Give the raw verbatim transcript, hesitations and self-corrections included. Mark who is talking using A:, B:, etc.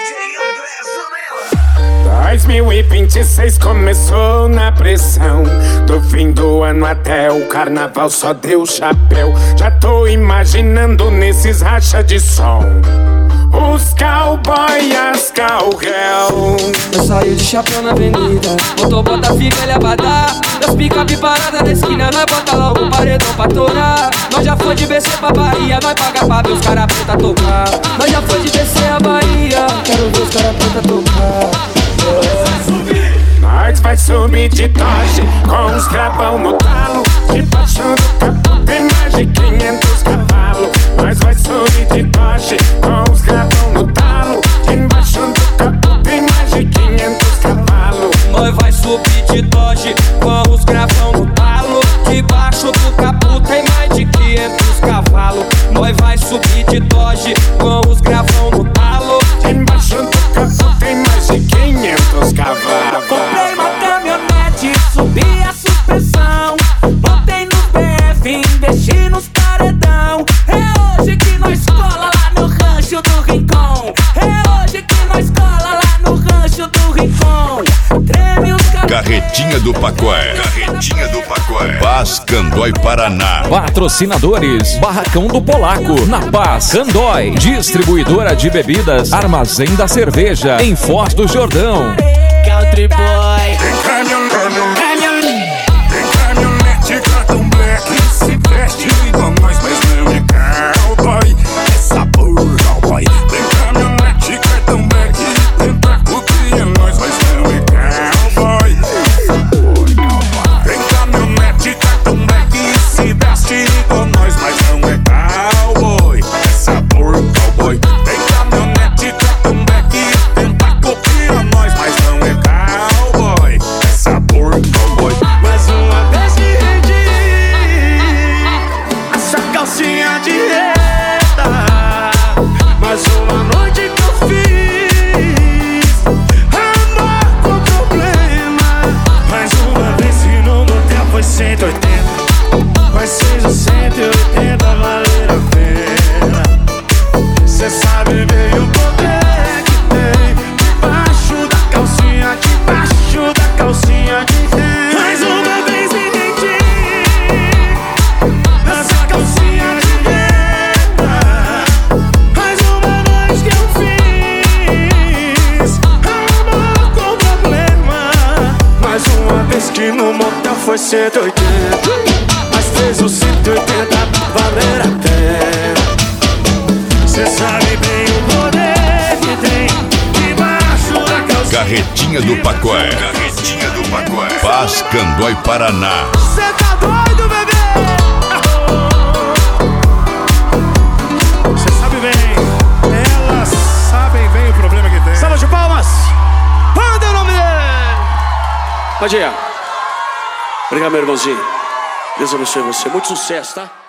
A: dois mil e vinte e seis começou na pressão. Do fim do ano até o carnaval só deu chapéu. Já tô imaginando nesses racha de som os cowboy e as cowgirl.
B: Eu saio de chapéu na avenida, motobota fica ele abadá. Das picape parada na esquina, nós bota logo o paredão pra torar. Nós já foi de B C pra Bahia, nós paga pra ver os cara preta tocar. Nós já foi de B C a Bahia, quero ver os cara preta tocar.
A: Nós vai subir de Dodge com os gravão no talo. Debaixo do capô tem mais de quinhentos cavalos. Nós vai subir de Dodge com os gravão no talo. Debaixo do capô tem mais de quinhentos cavalos.
B: Nós vai subir de Dodge com os gravão no talo. Debaixo do capô tem mais de quinhentos cavalos. Nós vai subir de Dodge com os gravão no talo.
A: Debaixo do capô tem mais de quinhentos cavalos.
C: Comprei uma caminhonete, subi a suspensão, botei no B F, investi nos paredão. É hoje que nós cola lá no rancho do Rincon. É hoje que nós cola lá no rancho do Rincon. Treme os cabelos.
D: Carretinha do Pacoé. Carretinha do Pacoé. Paz, Candói, Paraná.
E: Patrocinadores: Barracão do Polaco, na Paz, Candói. Distribuidora de bebidas, Armazém da Cerveja, em Foz do Jordão.
C: Country boy.
A: Caminhonete, cartão black, se veste igual nós, mas não é cowboy, é sabor cowboy. Tem caminhonete, cartão black, tenta copia nós, mas não é cowboy. Tem caminhonete, cartão black, se veste igual nós, mas não é cowboy, é sabor cowboy. Tem caminhonete, cartão black, tenta copia nós, mas não é cowboy, é sabor cowboy.
C: Mais uma vez me rendi, essa calcinha de reta. Mais uma noite que eu fiz amor com problema. Mais uma vez que no motel foi cento e oitenta, mas seja cento e oitenta valer a pena. Cê sabe bem o poder que tem debaixo da calcinha, debaixo da calcinha de renda. Mais uma vez me rendi, essa calcinha de renda. Mais uma noite que eu fiz amor com problema. Mais uma vez que no motel foi cento e oitenta, mas fez o cento e oitenta valer a pena. Cê sabe bem o poder que tem debaixo da calcinha.
D: Carretinha do Pacoé. Carretinha do Pacoé. Paz, Candói, Paraná.
C: Cê tá doido, bebê?
F: Você sabe bem, elas sabem bem o problema que tem.
G: Salva de palmas! Manda o nome dele! Pode ir. Obrigado, meu irmãozinho. Deus abençoe você. Muito sucesso, tá?